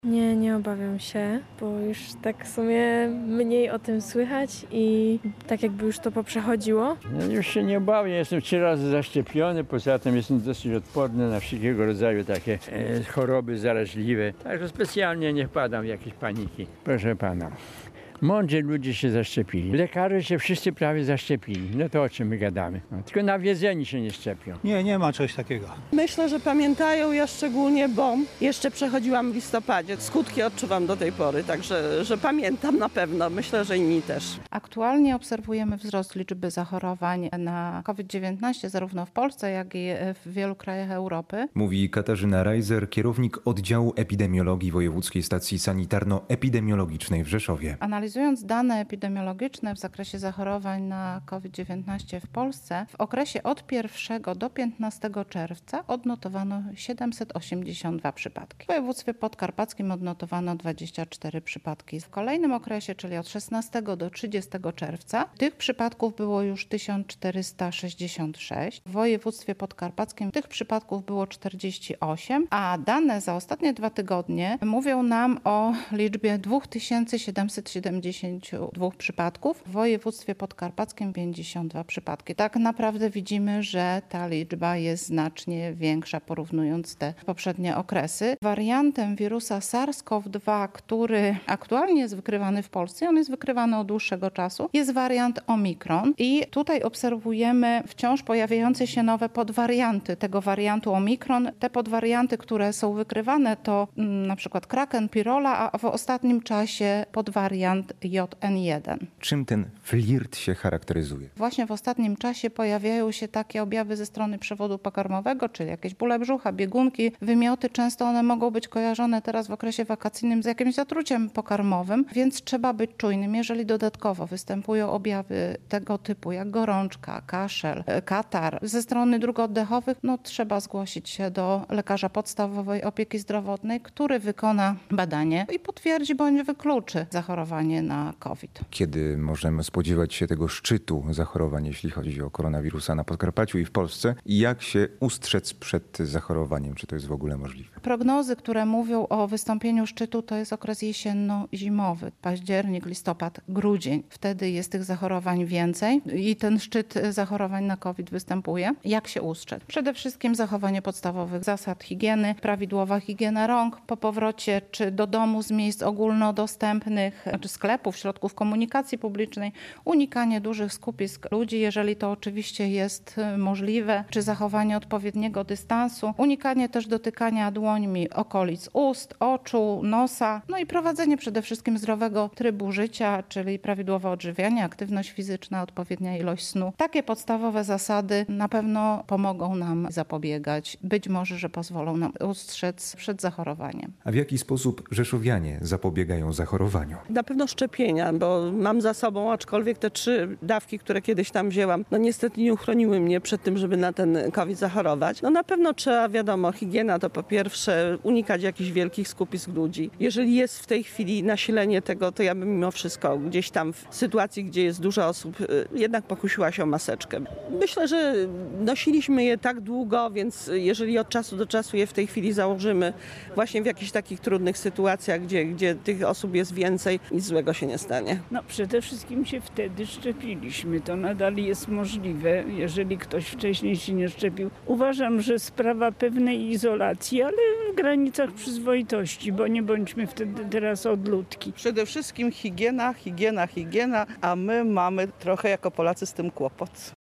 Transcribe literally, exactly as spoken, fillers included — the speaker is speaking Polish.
Nie, nie obawiam się, bo już tak w sumie mniej o tym słychać i tak jakby już to poprzechodziło. No już się nie obawiam, jestem trzy razy zaszczepiony, poza tym jestem dosyć odporny na wszelkiego rodzaju takie e, choroby zaraźliwe, także specjalnie nie wpadam w jakieś paniki. Proszę pana. Mądrzy ludzie się zaszczepili. Lekarze się wszyscy prawie zaszczepili. No to o czym my gadamy? No, tylko nawiedzeni się nie szczepią. Nie, nie ma czegoś takiego. Myślę, że pamiętają, ja szczególnie, bo jeszcze przechodziłam w listopadzie. Skutki odczuwam do tej pory, także że pamiętam na pewno. Myślę, że inni też. Aktualnie obserwujemy wzrost liczby zachorowań na COVID dziewiętnaście zarówno w Polsce, jak i w wielu krajach Europy. Mówi Katarzyna Rajzer, kierownik oddziału epidemiologii Wojewódzkiej Stacji Sanitarno-Epidemiologicznej w Rzeszowie. Analizując dane epidemiologiczne w zakresie zachorowań na COVID dziewiętnaście w Polsce, w okresie od pierwszego do piętnastego czerwca odnotowano siedemset osiemdziesiąt dwa przypadki. W województwie podkarpackim odnotowano dwadzieścia cztery przypadki. W kolejnym okresie, czyli od szesnastego do trzydziestego czerwca, tych przypadków było już tysiąc czterysta sześćdziesiąt sześć. W województwie podkarpackim tych przypadków było czterdzieści osiem, a dane za ostatnie dwa tygodnie mówią nam o liczbie dwa tysiące siedemset siedemdziesiąt dwa przypadków, w województwie podkarpackim pięćdziesiąt dwa przypadki. Tak naprawdę widzimy, że ta liczba jest znacznie większa, porównując te poprzednie okresy. Wariantem wirusa SARS-CoV dwa, który aktualnie jest wykrywany w Polsce, on jest wykrywany od dłuższego czasu, jest wariant Omikron i tutaj obserwujemy wciąż pojawiające się nowe podwarianty tego wariantu Omikron. Te podwarianty, które są wykrywane, to mm, na przykład Kraken, Pirola, a w ostatnim czasie podwariant J N jeden. Czym ten flirt się charakteryzuje? Właśnie w ostatnim czasie pojawiają się takie objawy ze strony przewodu pokarmowego, czyli jakieś bóle brzucha, biegunki, wymioty. Często one mogą być kojarzone teraz w okresie wakacyjnym z jakimś zatruciem pokarmowym, więc trzeba być czujnym. Jeżeli dodatkowo występują objawy tego typu jak gorączka, kaszel, katar ze strony dróg oddechowych, no trzeba zgłosić się do lekarza podstawowej opieki zdrowotnej, który wykona badanie i potwierdzi bądź wykluczy zachorowanie na COVID. Kiedy możemy spodziewać się tego szczytu zachorowań, jeśli chodzi o koronawirusa na Podkarpaciu i w Polsce? I jak się ustrzec przed zachorowaniem? Czy to jest w ogóle możliwe? Prognozy, które mówią o wystąpieniu szczytu, to jest okres jesienno-zimowy. Październik, listopad, grudzień. Wtedy jest tych zachorowań więcej i ten szczyt zachorowań na COVID występuje. Jak się ustrzec? Przede wszystkim zachowanie podstawowych zasad higieny, prawidłowa higiena rąk po powrocie czy do domu z miejsc ogólnodostępnych, czy sklepów, środków komunikacji publicznej, unikanie dużych skupisk ludzi, jeżeli to oczywiście jest możliwe, czy zachowanie odpowiedniego dystansu, unikanie też dotykania dłońmi okolic ust, oczu, nosa, no i prowadzenie przede wszystkim zdrowego trybu życia, czyli prawidłowe odżywianie, aktywność fizyczna, odpowiednia ilość snu. Takie podstawowe zasady na pewno pomogą nam zapobiegać, być może, że pozwolą nam ustrzec przed zachorowaniem. A w jaki sposób rzeszowianie zapobiegają zachorowaniu? Na pewno szczepienia, bo mam za sobą, aczkolwiek te trzy dawki, które kiedyś tam wzięłam, no niestety nie uchroniły mnie przed tym, żeby na ten COVID zachorować. No na pewno trzeba, wiadomo, higiena to po pierwsze, unikać jakichś wielkich skupisk ludzi. Jeżeli jest w tej chwili nasilenie tego, to ja bym mimo wszystko gdzieś tam w sytuacji, gdzie jest dużo osób, jednak pokusiła się o maseczkę. Myślę, że nosiliśmy je tak długo, więc jeżeli od czasu do czasu je w tej chwili założymy właśnie w jakichś takich trudnych sytuacjach, gdzie, gdzie tych osób jest więcej, nic złego się nie stanie. No przede wszystkim się wtedy szczepiliśmy. To nadal jest możliwe, jeżeli ktoś wcześniej się nie szczepił. Uważam, że sprawa pewnej izolacji, ale w granicach przyzwoitości, bo nie bądźmy wtedy teraz odludki. Przede wszystkim higiena, higiena, higiena, a my mamy trochę jako Polacy z tym kłopot.